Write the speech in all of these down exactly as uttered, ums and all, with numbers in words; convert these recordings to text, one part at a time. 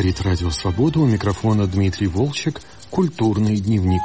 Говорит Радио Свобода, у микрофона Дмитрий Волчек, культурный дневник.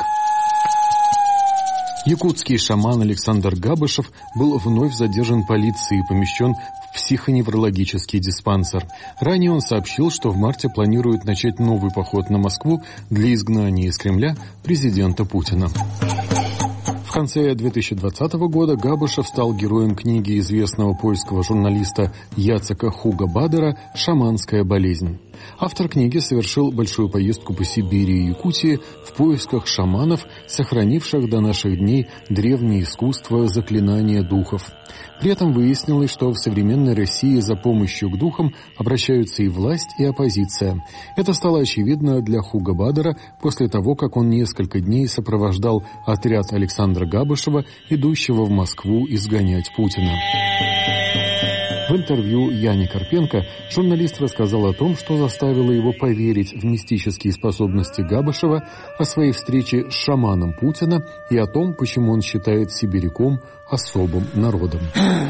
Якутский шаман Александр Габышев был вновь задержан полицией и помещен в психоневрологический диспансер. Ранее он сообщил, что в марте планирует начать новый поход на Москву для изгнания из Кремля президента Путина. В конце две тысячи двадцатого года Габышев стал героем книги известного польского журналиста Яцека Хуга Бадера «Шаманская болезнь». Автор книги совершил большую поездку по Сибири и Якутии в поисках шаманов, сохранивших до наших дней древнее искусство заклинания духов. При этом выяснилось, что в современной России за помощью к духам обращаются и власть, и оппозиция. Это стало очевидно для Хуга Бадера после того, как он несколько дней сопровождал отряд Александра Габышева, идущего в Москву изгонять Путина. В интервью Яне Карпенко журналист рассказал о том, что заставило его поверить в мистические способности Габышева, о своей встрече с шаманом Путина и о том, почему он считает сибиряком особым народом.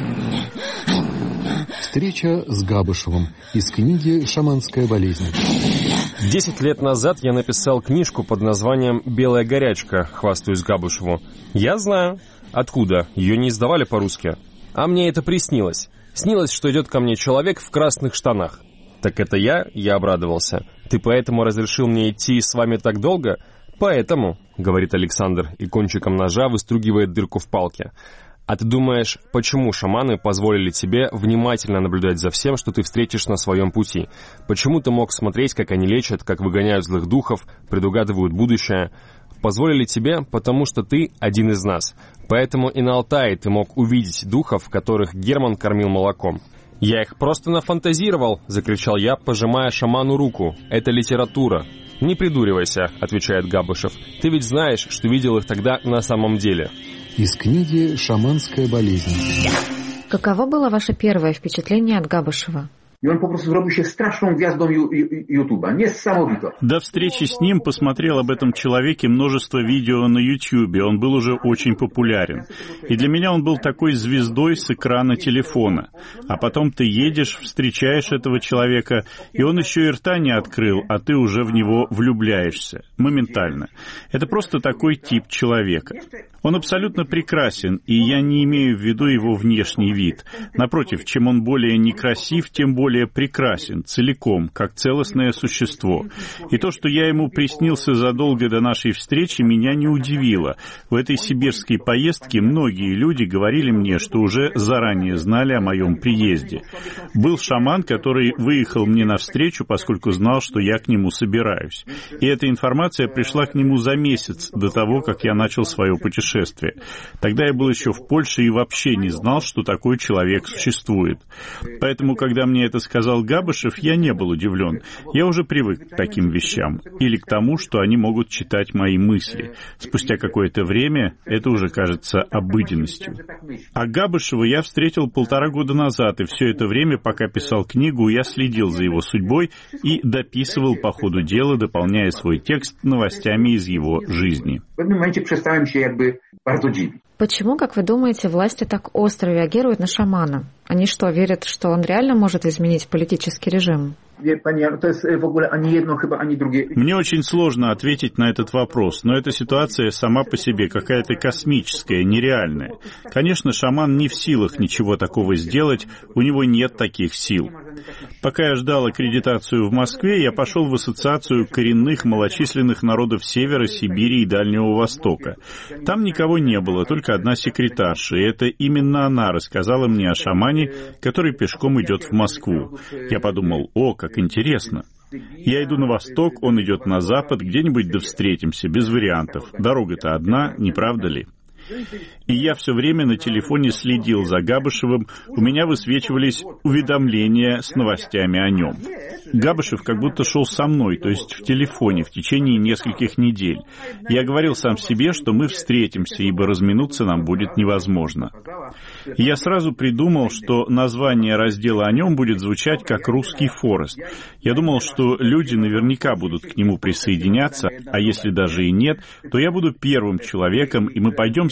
Встреча с Габышевым из книги «Шаманская болезнь». Десять лет назад я написал книжку под названием «Белая горячка», хвастаюсь Габышеву. Я знаю. Откуда? Ее не издавали по-русски. А мне это приснилось. Снилось, что идет ко мне человек в красных штанах. Так это я? Я обрадовался. Ты поэтому разрешил мне идти с вами так долго? Поэтому, говорит Александр, и кончиком ножа выстругивает дырку в палке. А ты думаешь, почему шаманы позволили тебе внимательно наблюдать за всем, что ты встретишь на своем пути? Почему ты мог смотреть, как они лечат, как выгоняют злых духов, предугадывают будущее? Позволили тебе, потому что ты один из нас. Поэтому и на Алтае ты мог увидеть духов, которых Герман кормил молоком. «Я их просто нафантазировал!» — закричал я, пожимая шаману руку. «Это литература!» «Не придуривайся!» — отвечает Габышев. «Ты ведь знаешь, что видел их тогда на самом деле!» Из книги «Шаманская болезнь». Каково было ваше первое впечатление от Габышева? I on po prostu zrobił się straszną gwiazdą YouTube'a. Niesamowito. До встречи с ним посмотрел об этом человеке множество видео на YouTube. Он был уже очень популярен. И для меня он был такой звездой с экрана телефона. А потом ты едешь, встречаешь этого человека, и он еще и рта не открыл, а ты уже в него влюбляешься. Моментально. Это просто такой тип человека. Он абсолютно прекрасен, и я не имею в виду его внешний вид. Напротив, чем он более некрасив, тем более более прекрасен, целиком, как целостное существо. И то, что я ему приснился задолго до нашей встречи, меня не удивило. В этой сибирской поездке многие люди говорили мне, что уже заранее знали о моем приезде. Был шаман, который выехал мне навстречу, поскольку знал, что я к нему собираюсь. И эта информация пришла к нему за месяц до того, как я начал свое путешествие. Тогда я был еще в Польше и вообще не знал, что такой человек существует. Поэтому, когда мне это сказал Габышев, я не был удивлен. Я уже привык к таким вещам. Или к тому, что они могут читать мои мысли. Спустя какое-то время это уже кажется обыденностью. А Габышева я встретил полтора года назад, и все это время, пока писал книгу, я следил за его судьбой и дописывал по ходу дела, дополняя свой текст новостями из его жизни. В pewnym momencie przestałem się jakby bardzo dziwić. Почему, как вы думаете, власти так остро реагируют на шамана? Они что, верят, что он реально может изменить политический режим? Мне очень сложно ответить на этот вопрос, но эта ситуация сама по себе какая-то космическая, нереальная. Конечно, шаман не в силах ничего такого сделать, у него нет таких сил. Пока я ждал аккредитацию в Москве, я пошел в ассоциацию коренных малочисленных народов Севера, Сибири и Дальнего Востока. Там никого не было, только одна секретарша, и это именно она рассказала мне о шамане, который пешком идет в Москву. Я подумал, о, как интересно. Я иду на восток, он идет на запад, где-нибудь да встретимся, без вариантов. Дорога-то одна, не правда ли? И я все время на телефоне следил за Габышевым, у меня высвечивались уведомления с новостями о нем. Габышев как будто шел со мной, то есть в телефоне, в течение нескольких недель. Я говорил сам себе, что мы встретимся, ибо разминуться нам будет невозможно. И я сразу придумал, что название раздела о нем будет звучать как «Русский Форест». Я думал, что люди наверняка будут к нему присоединяться, а если даже и нет, то я буду первым человеком, и мы пойдем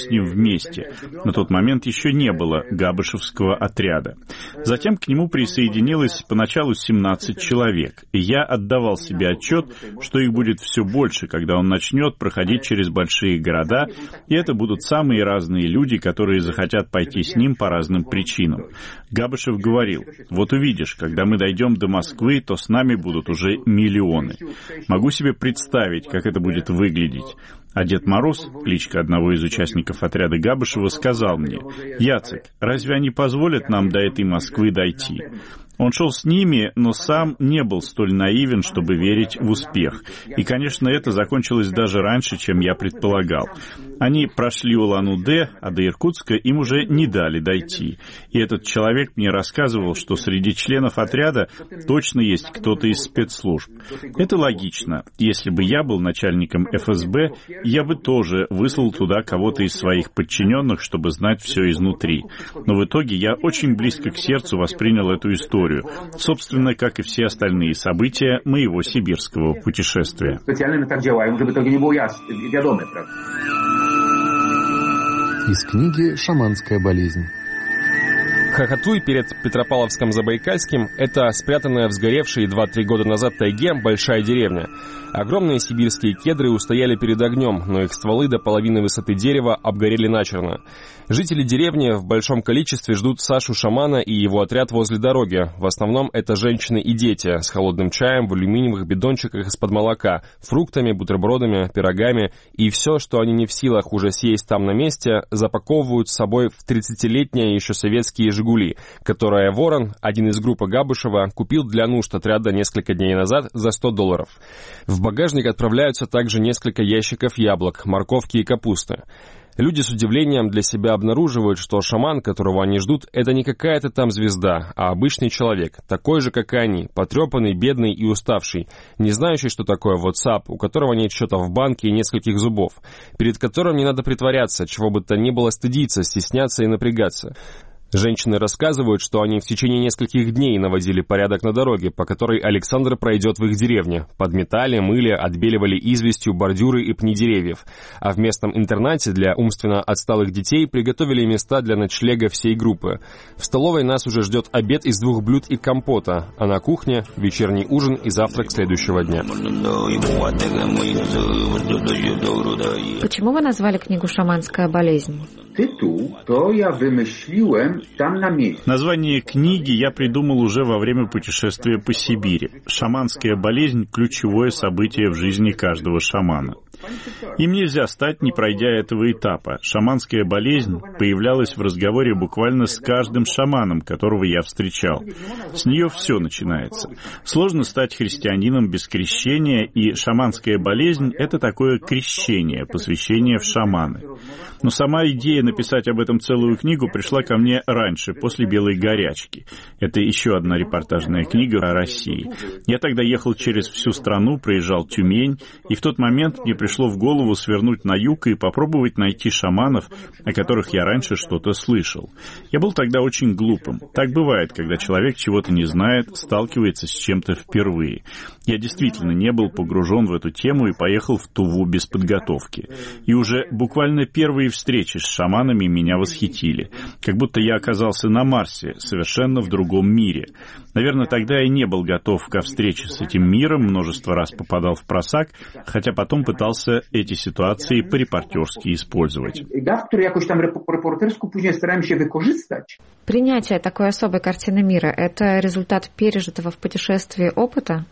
с ним вместе. На тот момент еще не было габышевского отряда. Затем к нему присоединилось поначалу семнадцать человек, и я отдавал себе отчет, что их будет все больше, когда он начнет проходить через большие города, и это будут самые разные люди, которые захотят пойти с ним по разным причинам. Габышев говорил: «Вот увидишь, когда мы дойдем до Москвы, то с нами будут уже миллионы». Могу себе представить, как это будет выглядеть. А Дед Мороз, кличка одного из участников отряда Габышева, сказал мне: «Яцек, разве они позволят нам до этой Москвы дойти?» Он шел с ними, но сам не был столь наивен, чтобы верить в успех. И, конечно, это закончилось даже раньше, чем я предполагал. Они прошли Улан-Удэ, а до Иркутска им уже не дали дойти. И этот человек мне рассказывал, что среди членов отряда точно есть кто-то из спецслужб. Это логично. Если бы я был начальником эф эс бэ, я бы тоже выслал туда кого-то из своих подчиненных, чтобы знать все изнутри. Но в итоге я очень близко к сердцу воспринял эту историю. Собственно, как и все остальные события моего сибирского путешествия. Из книги «Шаманская болезнь». Хохотуй перед Петропавловском-Забайкальским – это спрятанная в сгоревшей два-три года назад тайге большая деревня. Огромные сибирские кедры устояли перед огнем, но их стволы до половины высоты дерева обгорели начерно. Жители деревни в большом количестве ждут Сашу-шамана и его отряд возле дороги. В основном это женщины и дети с холодным чаем в алюминиевых бидончиках из-под молока, фруктами, бутербродами, пирогами, и все, что они не в силах уже съесть там на месте, запаковывают с собой в тридцатилетние еще советские «Жигули», которые Ворон, один из группы Габышева, купил для нужд отряда несколько дней назад за сто долларов. В багажник отправляются также несколько ящиков яблок, морковки и капусты. Люди с удивлением для себя обнаруживают, что шаман, которого они ждут, это не какая-то там звезда, а обычный человек, такой же, как и они, потрепанный, бедный и уставший, не знающий, что такое WhatsApp, у которого нет счета в банке и нескольких зубов, перед которым не надо притворяться, чего бы то ни было стыдиться, стесняться и напрягаться. Женщины рассказывают, что они в течение нескольких дней наводили порядок на дороге, по которой Александр пройдет в их деревне. Подметали, мыли, отбеливали известью бордюры и пни деревьев. А в местном интернате для умственно отсталых детей приготовили места для ночлега всей группы. В столовой нас уже ждет обед из двух блюд и компота, а на кухне вечерний ужин и завтрак следующего дня. Почему вы назвали книгу «Шаманская болезнь»? Название книги я придумал уже во время путешествия по Сибири. Шаманская болезнь – ключевое событие в жизни каждого шамана. Им нельзя стать, не пройдя этого этапа. Шаманская болезнь появлялась в разговоре буквально с каждым шаманом, которого я встречал. С нее все начинается. Сложно стать христианином без крещения, и шаманская болезнь – это такое крещение, посвящение в шаманы. Но сама идея написать об этом целую книгу пришла ко мне раньше, после «Белой горячки». Это еще одна репортажная книга о России. Я тогда ехал через всю страну, проезжал Тюмень, и в тот момент мне пришло в голову свернуть на юг и попробовать найти шаманов, о которых я раньше что-то слышал. Я был тогда очень глупым. Так бывает, когда человек чего-то не знает, сталкивается с чем-то впервые. Я действительно не был погружен в эту тему и поехал в Туву без подготовки. И уже буквально первые встречи с шаманами меня восхитили. Как будто я оказался на Марсе, совершенно в другом мире. Наверное, тогда я не был готов ко встрече с этим миром, множество раз попадал в просак, хотя потом пытался эти ситуации по-репортерски использовать. Принятие такой особой картины мира – это результат пережитого в путешествии опыта?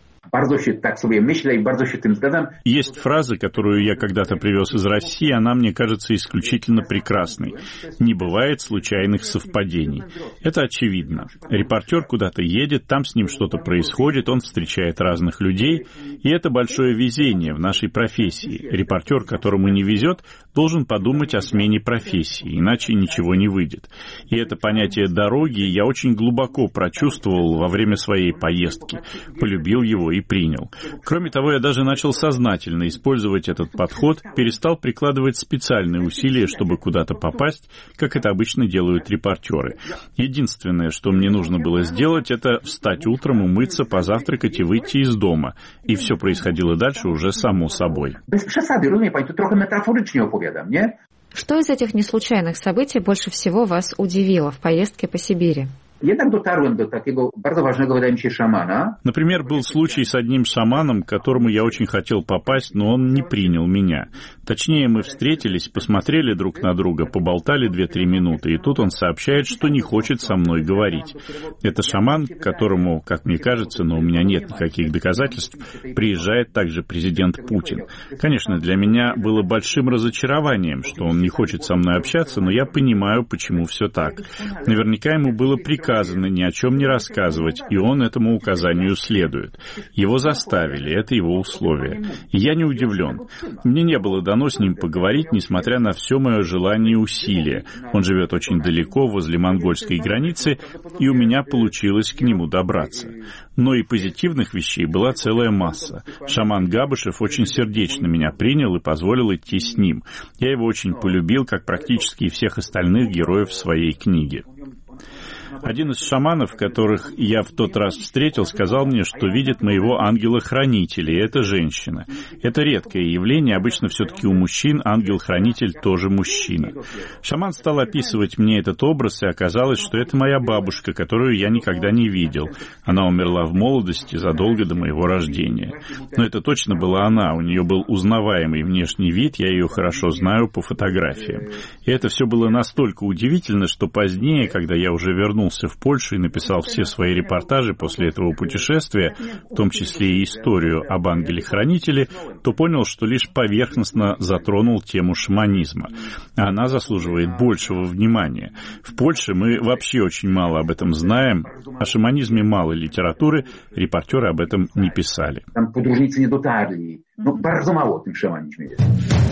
Есть фраза, которую я когда-то привез из России, она мне кажется исключительно прекрасной. Не бывает случайных совпадений. Это очевидно. Репортер куда-то едет, там с ним что-то происходит, он встречает разных людей, и это большое везение в нашей профессии. Репортер, которому не везет, должен подумать о смене профессии, иначе ничего не выйдет. И это понятие дороги я очень глубоко прочувствовал во время своей поездки, полюбил его и принял. Кроме того, я даже начал сознательно использовать этот подход, перестал прикладывать специальные усилия, чтобы куда-то попасть, как это обычно делают репортеры. Единственное, что мне нужно было сделать, это встать утром, умыться, позавтракать и выйти из дома. И все происходило дальше уже само собой. Что из этих неслучайных событий больше всего вас удивило в поездке по Сибири? Jednak dotarłem do takiego bardzo ważnego, wydaje mi się, szamana. Например, был случай с одним шаманом, к которому я очень хотел попасть, но он не принял меня. Точнее, мы встретились, посмотрели друг на друга, поболтали две-три минуты, и тут он сообщает, что не хочет со мной говорить. Это шаман, к которому, как мне кажется, но у меня нет никаких доказательств, приезжает также президент Путин. Конечно, для меня было большим разочарованием, что он не хочет со мной общаться, но я понимаю, почему все так. Наверняка ему было приказано ни о чем не рассказывать, и он этому указанию следует. Его заставили, это его условие. И я не удивлен. Мне не было дано с ним поговорить, несмотря на все мое желание и усилия. Он живет очень далеко, возле монгольской границы, и у меня получилось к нему добраться. Но и позитивных вещей была целая масса. Шаман Габышев очень сердечно меня принял и позволил идти с ним. Я его очень полюбил, как практически и всех остальных героев своей книги. Один из шаманов, которых я в тот раз встретил, сказал мне, что видит моего ангела-хранителя, и это женщина. Это редкое явление, обычно все-таки у мужчин ангел-хранитель тоже мужчина. Шаман стал описывать мне этот образ, и оказалось, что это моя бабушка, которую я никогда не видел. Она умерла в молодости, задолго до моего рождения. Но это точно была она, у нее был узнаваемый внешний вид, я ее хорошо знаю по фотографиям. И это все было настолько удивительно, что позднее, когда я уже вернулся в Польшу и написал все свои репортажи после этого путешествия, в том числе и историю об ангеле-хранителе, то понял, что лишь поверхностно затронул тему шаманизма. А она заслуживает большего внимания. В Польше мы вообще очень мало об этом знаем, о шаманизме мало литературы, репортеры об этом не писали. Там подróżnicy не dotarli. No, bardzo mało o tym szamanizmie jest.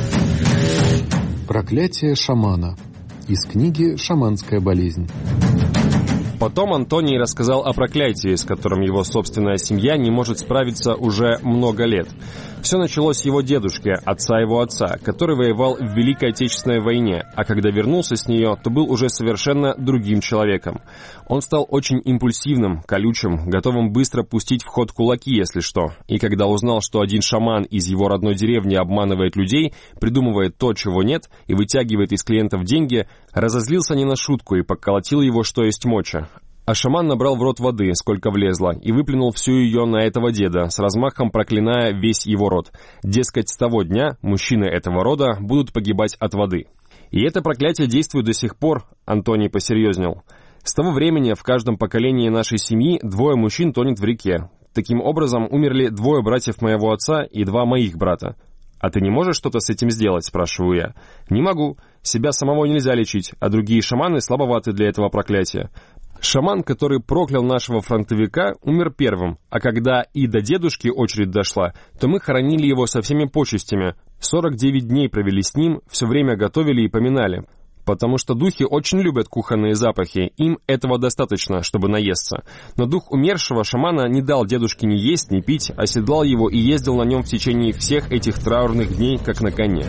Проклятие шамана. Из книги «Шаманская болезнь». Потом Антоний рассказал о проклятии, с которым его собственная семья не может справиться уже много лет. Все началось с его дедушки, отца его отца, который воевал в Великой Отечественной войне, а когда вернулся с нее, то был уже совершенно другим человеком. Он стал очень импульсивным, колючим, готовым быстро пустить в ход кулаки, если что. И когда узнал, что один шаман из его родной деревни обманывает людей, придумывает то, чего нет, и вытягивает из клиентов деньги, разозлился не на шутку и поколотил его, что есть моча. А шаман набрал в рот воды, сколько влезло, и выплюнул всю ее на этого деда, с размахом проклиная весь его род. Дескать, с того дня мужчины этого рода будут погибать от воды. И это проклятие действует до сих пор, Антоний посерьезнел. С того времени в каждом поколении нашей семьи двое мужчин тонет в реке. Таким образом, умерли двое братьев моего отца и два моих брата. «А ты не можешь что-то с этим сделать?» – спрашиваю я. «Не могу. Себя самого нельзя лечить, а другие шаманы слабоваты для этого проклятия». Шаман, который проклял нашего фронтовика, умер первым, а когда и до дедушки очередь дошла, то мы хоронили его со всеми почестями. сорок девять дней провели с ним, все время готовили и поминали. Потому что духи очень любят кухонные запахи, им этого достаточно, чтобы наесться. Но дух умершего шамана не дал дедушке ни есть, ни пить, оседлал его и ездил на нем в течение всех этих траурных дней, как на коне.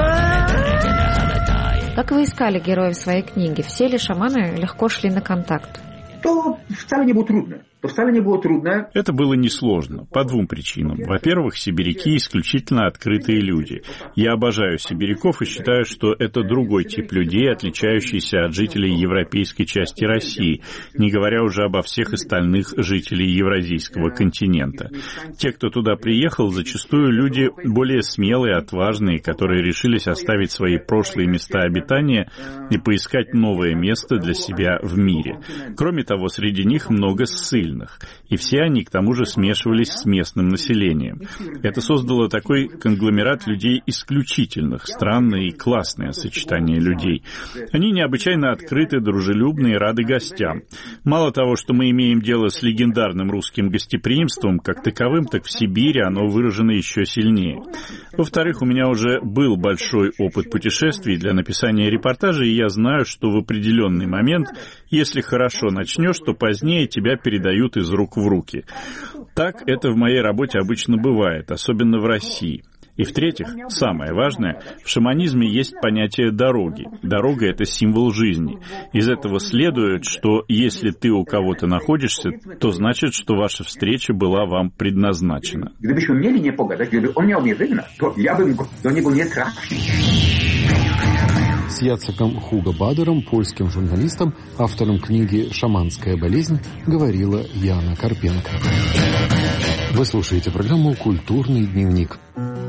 Как вы искали героев своей книги? Все ли шаманы легко шли на контакт? To wcale nie było trudne. To wcale nie było trudne. Это было несложно, по двум причинам. Во-первых, сибиряки исключительно открытые люди. Я обожаю сибиряков и считаю, что это другой тип людей, отличающийся от жителей европейской части России, не говоря уже обо всех остальных жителей евразийского континента. Те, кто туда приехал, зачастую люди более смелые, отважные, которые решились оставить свои прошлые места обитания и поискать новое место для себя в мире. Кроме того, среди них много ссыльных. И все они, к тому же, смешивались с местным населением. Это создало такой конгломерат людей исключительных, странное и классное сочетание людей. Они необычайно открыты, дружелюбны и рады гостям. Мало того, что мы имеем дело с легендарным русским гостеприимством, как таковым, так в Сибири оно выражено еще сильнее. Во-вторых, у меня уже был большой опыт путешествий для написания репортажей, и я знаю, что в определенный момент, если хорошо начнешь, то позднее тебя передают из рук в руки. Так это в моей работе обычно бывает, особенно в России. И в-третьих, самое важное, в шаманизме есть понятие дороги. Дорога — это символ жизни. Из этого следует, что если ты у кого-то находишься, то значит, что ваша встреча была вам предназначена. Gdybyśmy mieli nie pogadać, gdyby on miał mnie wygnać, to ja bym do niego nie trafił. С Яцеком Хуго Бадером, польским журналистом, автором книги «Шаманская болезнь», говорила Яна Карпенко. Вы слушаете программу «Культурный дневник».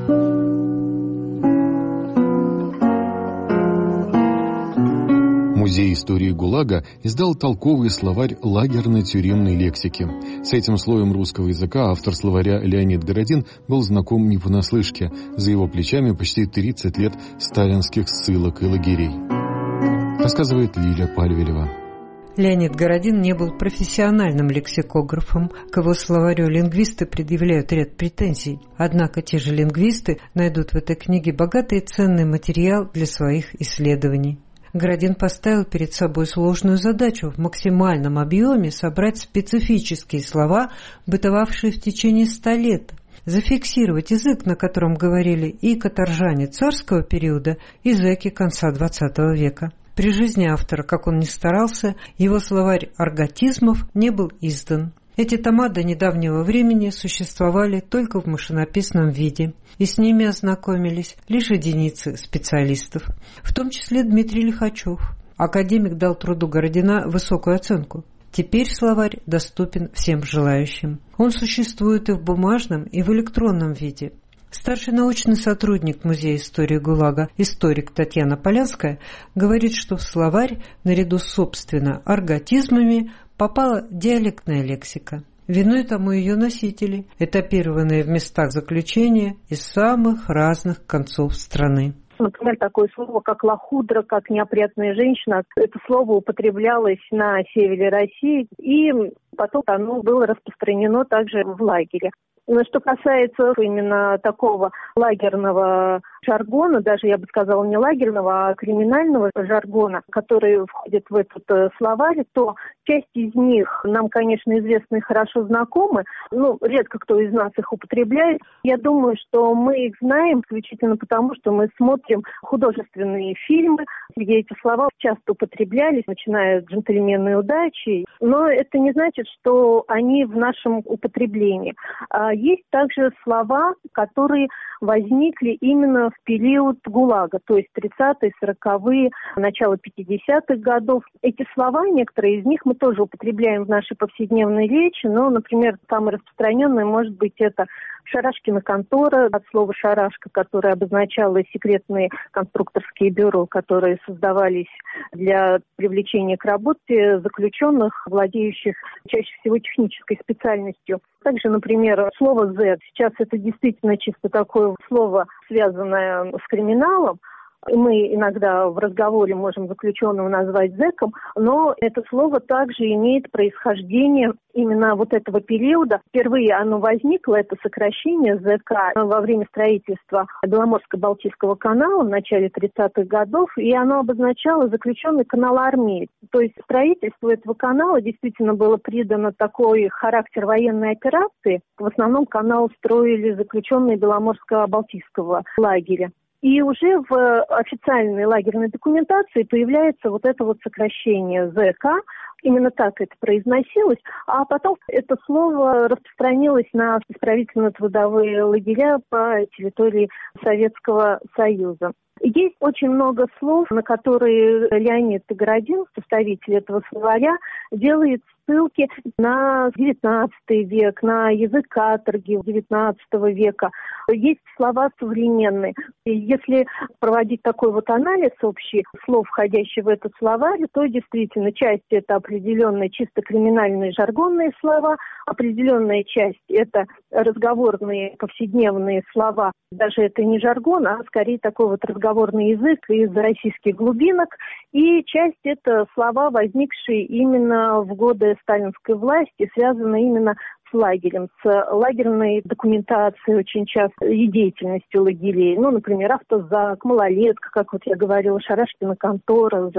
Музей истории ГУЛАГа издал толковый словарь лагерно-тюремной лексики. С этим слоем русского языка автор словаря Леонид Городин был знаком не понаслышке. За его плечами почти тридцать лет сталинских ссылок и лагерей. Рассказывает Лиля Пальвелева. Леонид Городин не был профессиональным лексикографом. К его словарю лингвисты предъявляют ряд претензий. Однако те же лингвисты найдут в этой книге богатый и ценный материал для своих исследований. Городин поставил перед собой сложную задачу в максимальном объеме собрать специфические слова, бытовавшие в течение ста лет, зафиксировать язык, на котором говорили и каторжане царского периода, и зэки конца двадцатого века. При жизни автора, как он ни старался, его словарь арготизмов не был издан. Эти тома до недавнего времени существовали только в машинописном виде, и с ними ознакомились лишь единицы специалистов, в том числе Дмитрий Лихачев. Академик дал труду Городина высокую оценку. Теперь словарь доступен всем желающим. Он существует и в бумажном, и в электронном виде. Старший научный сотрудник Музея истории ГУЛАГа, историк Татьяна Полянская, говорит, что в словарь, наряду с, собственно, арготизмами, попала диалектная лексика. Виной тому ее носители, этапированные в местах заключения из самых разных концов страны. Например, такое слово, как лохудра, как неопрятная женщина. Это слово употреблялось на севере России, и потом оно было распространено также в лагере. Но что касается именно такого лагерного жаргона, даже я бы сказала не лагерного, а криминального жаргона, который входит в этот словарь, то часть из них нам, конечно, известны и хорошо знакомы, ну, редко кто из нас их употребляет. Я думаю, что мы их знаем исключительно потому, что мы смотрим художественные фильмы, где эти слова часто употреблялись, начиная с «Джентльмены удачи», но это не значит, что они в нашем употреблении. Есть также слова, которые возникли именно в период ГУЛАГа, то есть тридцатые, сороковые, начало пятидесятых годов. Эти слова, некоторые из них мы тоже употребляем в нашей повседневной речи, но, например, самое распространенное может быть это «Шарашкина контора», от слова «шарашка», которое обозначало секретные конструкторские бюро, которые создавались для привлечения к работе заключенных, владеющих чаще всего технической специальностью. Также, например, слово «зэк». Сейчас это действительно чисто такое слово, связанное с криминалом. Мы иногда в разговоре можем заключенного назвать зэком, но это слово также имеет происхождение именно вот этого периода. Впервые оно возникло, это сокращение ЗК, во время строительства Беломорско-Балтийского канала в начале тридцатых годов, и оно обозначало заключенный каналоармеец. То есть строительству этого канала действительно было придано такой характер военной операции. В основном канал строили заключенные Беломорско-Балтийского лагеря. И уже в официальной лагерной документации появляется вот это вот сокращение ЗК, именно так это произносилось, а потом это слово распространилось на исправительно-трудовые лагеря по территории Советского Союза. Есть очень много слов, на которые Леонид Городин, составитель этого словаря, делает ссылки на девятнадцатый век, на язык каторги девятнадцатого века. Есть слова современные. И если проводить такой вот анализ общий слов, входящих в этот словарь, то действительно часть – это определенные чисто криминальные жаргонные слова, определенная часть – это разговорные повседневные слова. Даже это не жаргон, а скорее такой вот разговорный язык из российских глубинок. И часть – это слова, возникшие именно в годы сталинской власти, связанные именно с лагерем, с лагерной документацией очень часто и деятельностью лагерей. Ну, например, автозак, малолетка, как вот я говорила, Шарашкина контора, зэк.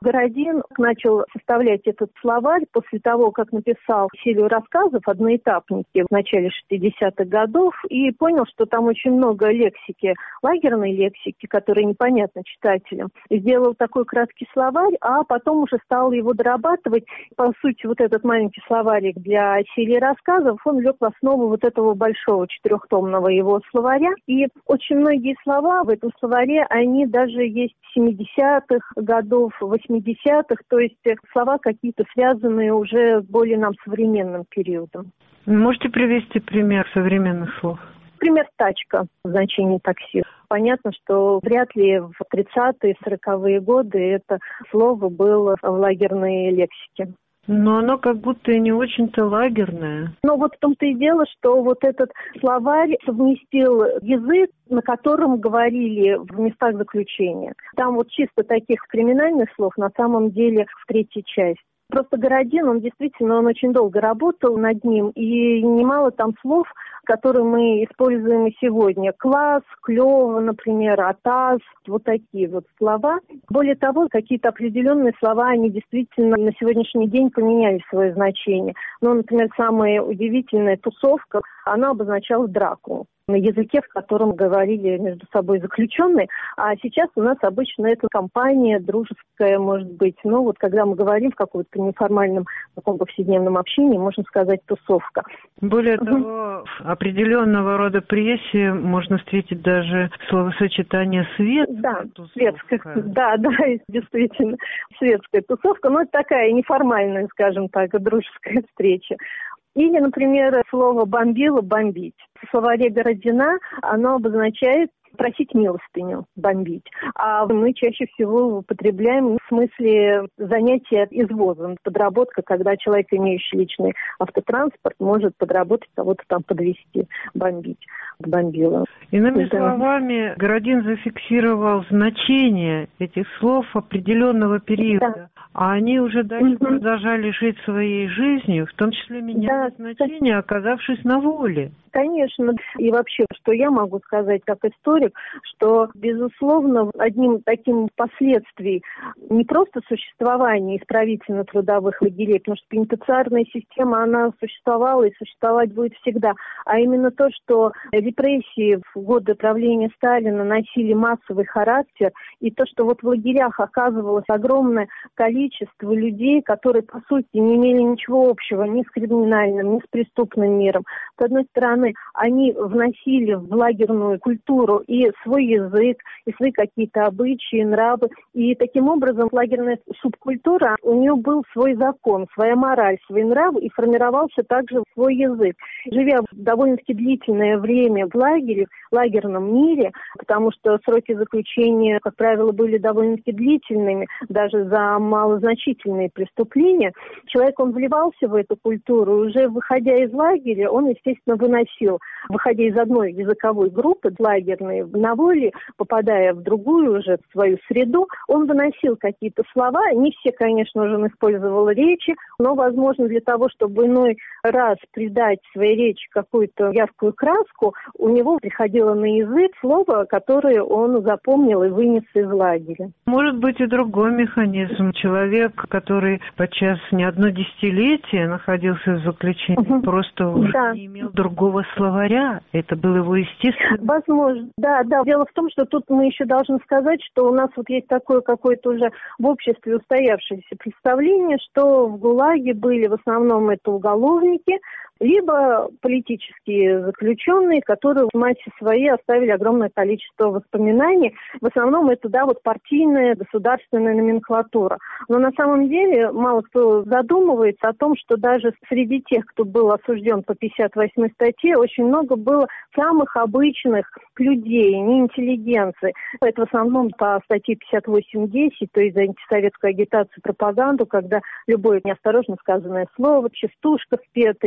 Городин начал составлять этот словарь после того, как написал серию рассказов «Одноэтапники» в начале шестидесятых годов и понял, что там очень много лексики, лагерной лексики, которая непонятна читателям. Сделал такой краткий словарь, а потом уже стал его дорабатывать. По сути, вот этот маленький словарик для серии рассказов, он лег в основу вот этого большого четырехтомного его словаря. И очень многие слова в этом словаре, они даже есть семидесятых годов, восьмидесятых, то есть слова какие-то связанные уже с более нам современным периодом. Можете привести пример современных слов? Например, тачка в значении такси. Понятно, что вряд ли в тридцатые, сороковые годы это слово было в лагерной лексике. Но оно как будто и не очень-то лагерное. Но вот в том-то и дело, что вот этот словарь совместил язык, на котором говорили в местах заключения. Там вот чисто таких криминальных слов на самом деле в третьей части. Просто Городин, он действительно, он очень долго работал над ним, и немало там слов, которые мы используем и сегодня. Класс, клево, например, атас, вот такие вот слова. Более того, какие-то определенные слова, они действительно на сегодняшний день поменяли свое значение. Ну, например, самая удивительная тусовка, она обозначала драку на языке, в котором говорили между собой заключенные. А сейчас у нас обычно это компания дружеская, может быть. Но вот когда мы говорим в каком-то неформальном, таком повседневном общении, можно сказать тусовка. Более угу. того, в определенного рода прессе можно встретить даже словосочетание «светская да, тусовка». Светская, да, да, действительно, светская тусовка. Но это такая неформальная, скажем так, дружеская встреча. Или, например, слово «бомбило» – «бомбить». В словаре Городина оно обозначает просить милостыню, бомбить. А мы чаще всего употребляем в смысле занятия извозом, подработка, когда человек, имеющий личный автотранспорт, может подработать, кого-то там подвезти, бомбить, бомбило. Иными да. словами, Городин зафиксировал значение этих слов определенного периода, да. а они уже дальше угу. продолжали жить своей жизнью, в том числе меняли да. значение, оказавшись на воле. Конечно. И вообще, что я могу сказать как историк, что, безусловно, одним таким последствием не просто существования исправительно-трудовых лагерей, потому что пенитенциарная система, она существовала и существовать будет всегда, а именно то, что репрессии в годы правления Сталина носили массовый характер, и то, что вот в лагерях оказывалось огромное количество людей, которые, по сути, не имели ничего общего ни с криминальным, ни с преступным миром. С одной стороны, они вносили в лагерную культуру и свой язык, и свои какие-то обычаи, нравы. И таким образом лагерная субкультура, у нее был свой закон, своя мораль, свои нравы, и формировался также свой язык. Живя довольно-таки длительное время в лагере, в лагерном мире, потому что сроки заключения, как правило, были довольно-таки длительными, даже за малозначительные преступления, человек, он вливался в эту культуру, уже выходя из лагеря, он, естественно, выносил, выходя из одной языковой группы лагерной на воле, попадая в другую уже в свою среду, он выносил какие-то слова. Не все, конечно же, он использовал речи, но, возможно, для того, чтобы иной раз придать своей речи какую-то яркую краску, у него приходило на язык слово, которое он запомнил и вынес из лагеря. Может быть и другой механизм. Человек, который подчас не одно десятилетие находился в заключении, угу. просто уже да. не имел другого словаря. Это был его естественный. Возможно, да, да. Дело в том, что тут мы еще должны сказать, что у нас вот есть такое какое-то уже в обществе устоявшееся представление, что в ГУЛАГе были в основном это уголовники, либо политические заключенные, которые в массе своей оставили огромное количество воспоминаний. В основном это, да, вот партийная, государственная номенклатура. Но на самом деле мало кто задумывается о том, что даже среди тех, кто был осужден по пятьдесят восьмой статье, очень много было самых обычных людей, не интеллигенции. Это в основном по статье пятьдесят восемь десять, то есть за антисоветскую агитацию и пропаганду, когда любое неосторожно сказанное слово, частушка спета, еще песня,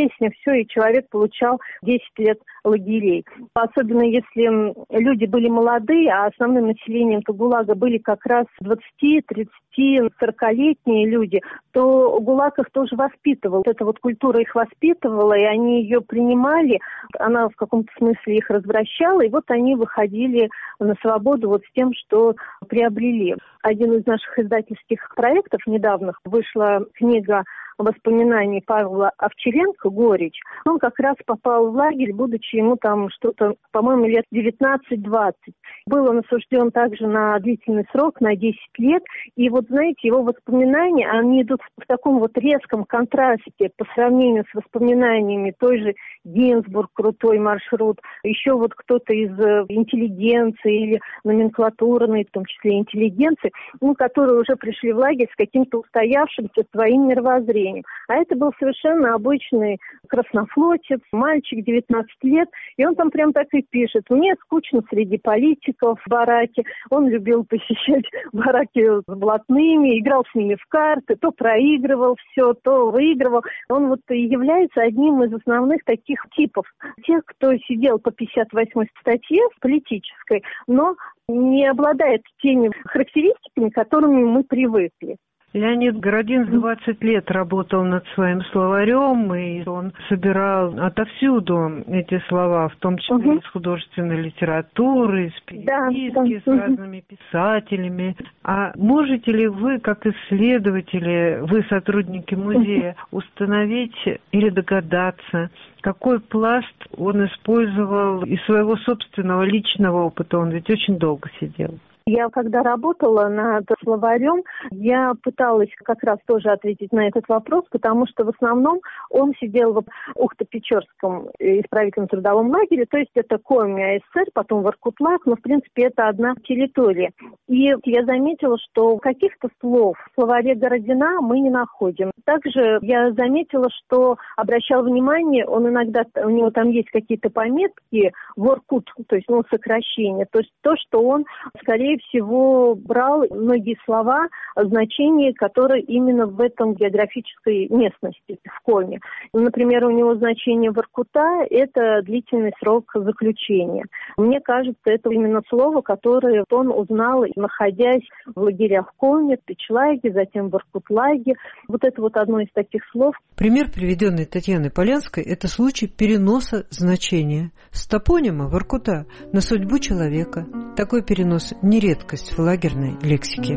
песня, все, и человек получал десять лет лагерей. Особенно если люди были молодые, а основным населением ГУЛАГа были как раз двадцати, тридцати, сорокалетние люди, то ГУЛАГ их тоже воспитывал. Эта вот культура их воспитывала, и они ее принимали, она в каком-то смысле их развращала, и вот они выходили на свободу вот с тем, что приобрели. Один из наших издательских проектов недавних вышла книга воспоминаний Павла Овчаренко «Горечь». Он как раз попал в лагерь, будучи ему там что-то, по-моему, лет девятнадцать-двадцать. Был он осужден также на длительный срок, на десять лет. И вот, знаете, его воспоминания, они идут в таком вот резком контрасте по сравнению с воспоминаниями той же Гинзбург, крутой маршрут, еще вот кто-то из интеллигенции или номенклатурной, в том числе интеллигенции, ну, которые уже пришли в лагерь с каким-то устоявшимся своим мировоззрением. А это был совершенно обычный краснофлотец, мальчик, девятнадцать лет, и он там прям так и пишет: «Мне скучно среди политиков в бараке». Он любил посещать бараки с блатными, играл с ними в карты, то проигрывал все, то выигрывал. Он вот и является одним из основных таких типов. Тех, кто сидел по пятьдесят восьмой статье политической, но не обладает теми характеристиками, к которым мы привыкли. Леонид Городин двадцать лет работал над своим словарем, и он собирал отовсюду эти слова, в том числе угу. из художественной литературы, из переписки да, с разными писателями. А можете ли вы, как исследователи, вы, сотрудники музея, установить или догадаться, какой пласт он использовал из своего собственного личного опыта? Он ведь очень долго сидел. Я, когда работала над словарем, я пыталась как раз тоже ответить на этот вопрос, потому что в основном он сидел в Ухто-Печорском исправительном трудовом лагере, то есть это Коми АССР, потом Воркутлаг, но в принципе это одна территория. И я заметила, что каких-то слов в словаре Городина мы не находим. Также я заметила, что обращал внимание, он иногда, у него там есть какие-то пометки, Воркут, то есть ну, сокращение, то есть то, что он скорее всего брал многие слова, значения, которые именно в этом географической местности, в Коме. Например, у него значение Воркута – это длительный срок заключения. Мне кажется, это именно слово, которое он узнал, находясь в лагерях Коме, в Печлаге, затем в Воркутлаге. Вот это вот одно из таких слов. Пример, приведенный Татьяной Полянской, это случай переноса значения с топонима Воркута на судьбу человека. Такой перенос не редкость в лагерной лексике.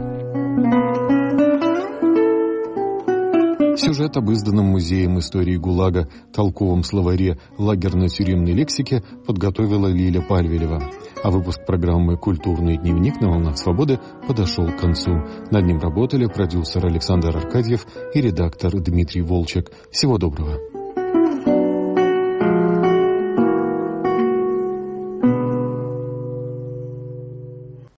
Сюжет об изданном Музеем истории ГУЛАГа толковом словаре лагерно-тюремной лексики подготовила Лиля Пальвелева. А выпуск программы «Культурный дневник» на «Волнах Свободы» подошел к концу. Над ним работали продюсер Александр Аркадьев и редактор Дмитрий Волчек. Всего доброго.